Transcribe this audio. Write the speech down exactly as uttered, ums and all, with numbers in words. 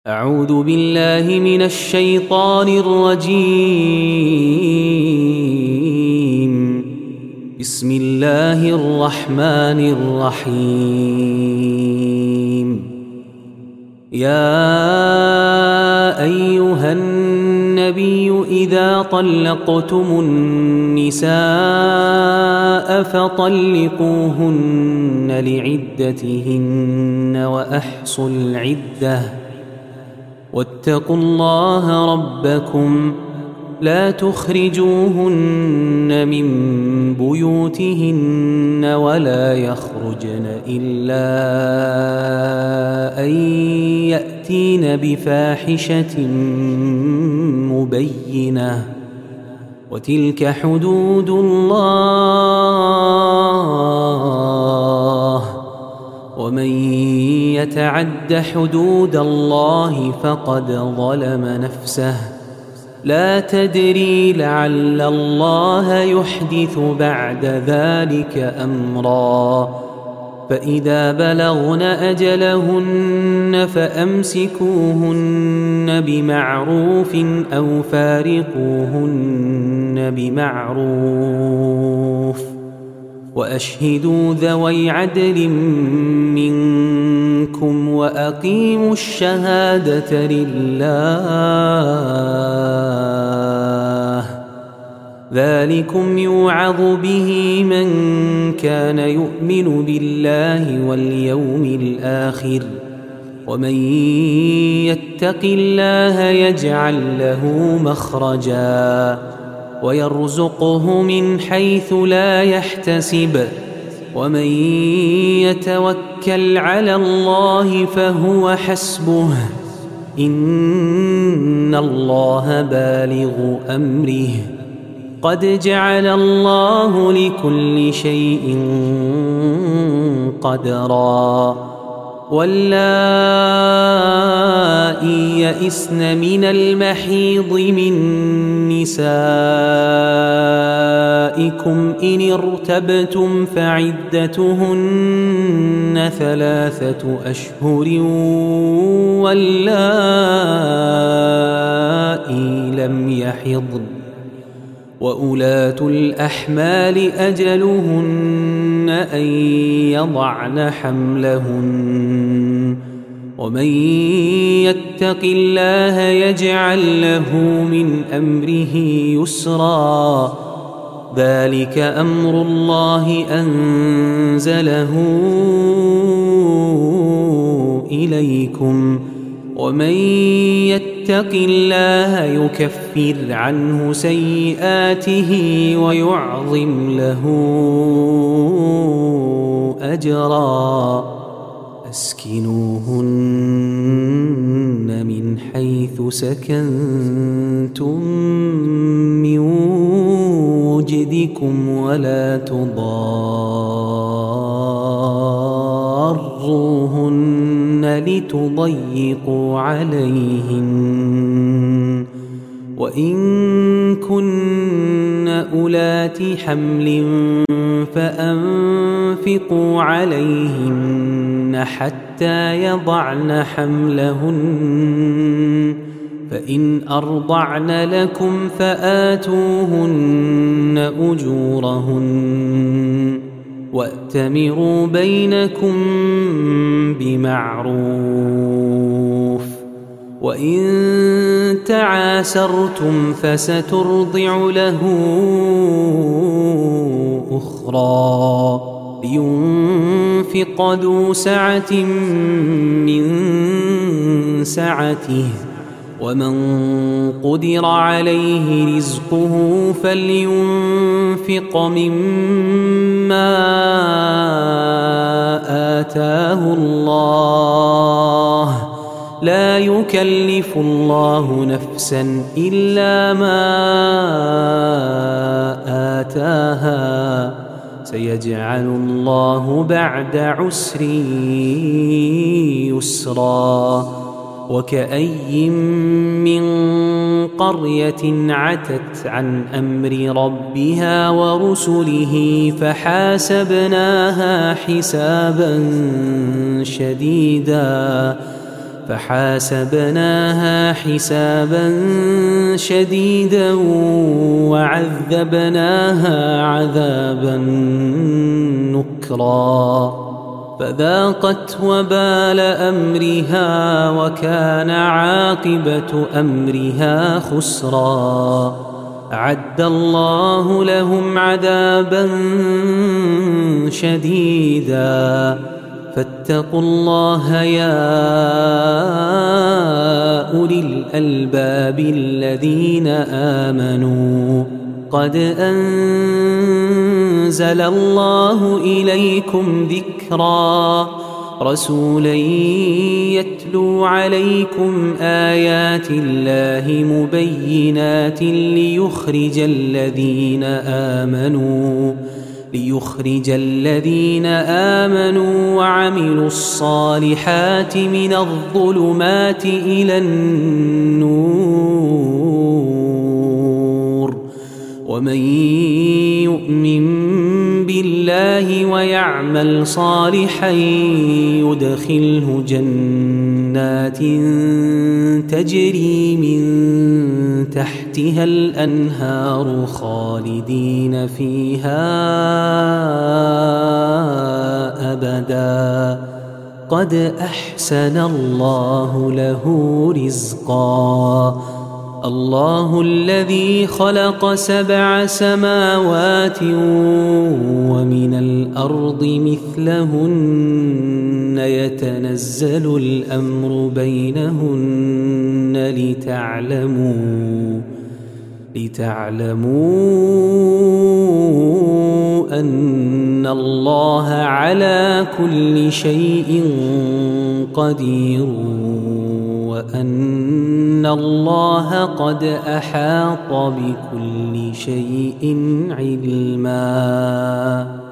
أعوذ بالله من الشيطان الرجيم. بسم الله الرحمن الرحيم. يا أيها النبي إذا طلقتم النساء فطلقوهن لعدتهن وأحصوا العدة واتقوا الله ربكم لا تخرجوهن من بيوتهن ولا يخرجن إلا أن يأتين بفاحشة مبينة وتلك حدود الله ومن يتعد حدود الله فقد ظلم نفسه لا تدري لعل الله يحدث بعد ذلك أمرا. فإذا بلغن أجلهن فأمسكوهن بمعروف أو فارقوهن بمعروف وأشهدوا ذوي عدل منكم وأقيموا الشهادة لله ذلكم يوعظ به من كان يؤمن بالله واليوم الآخر ومن يتق الله يجعل له مخرجا ويرزقه من حيث لا يحتسب ومن يتوكل على الله فهو حسبه إن الله بالغ أمره قد جعل الله لكل شيء قدرا. واللائي يئسن من المحيض من نسائكم إن ارتبتم فعدتهن ثلاثة أشهر واللائي لم يحضن وأولاة الأحمال أجلهن أن يضعن حملهن ومن يتق الله يجعل له من أمره يسرا. ذلك أمر الله أنزله إليكم ومن يتق الله يكفر عنه سيئاته ويعظم له أجرا. أسكنوهن من حيث سكنتم من وجدكم ولا تضاروهن لتضيقوا عليهن وإن كن أولات حمل فأنفقوا عليهن حتى يضعن حملهن فإن أرضعن لكم فآتوهن أجورهن وأتمروا بينكم بمعروف وإن تعاسرتم فسترضع له أخرى لينفق ذو سعة من سعته ومن قدر عليه رزقه فلينفق مما آتاه الله لا يكلف الله نفسا إلا ما آتاها سيجعل الله بعد عسر يسرا. وكأي من قرية عتت عن أمر ربها ورسله فحاسبناها حسابا شديدا فحاسبناها حسابا شديدا وعذبناها عذابا نكرا فذاقت وبال أمرها وكان عاقبة أمرها خسرا أعد الله لهم عذابا شديدا فاتقوا الله يا أولي الألباب الذين آمنوا قد أنزل الله إليكم ذكرا رسولا يتلو عليكم آيات الله مبينات ليخرج الذين آمنوا ليخرج الذين آمنوا وعملوا الصالحات من الظلمات إلى النور ومن يؤمن بالله ويعمل صالحا يدخله جنات تجري من تحتها الأنهار خالدين فيها أبدا قد أحسن الله له رزقا الله الذي خلق سبع سماوات ومن الأرض مثلهن يتنزل الأمر بينهن لتعلموا لتعلموا أن الله على كل شيء قدير وأن الله قد أحاط بكل شيء علما.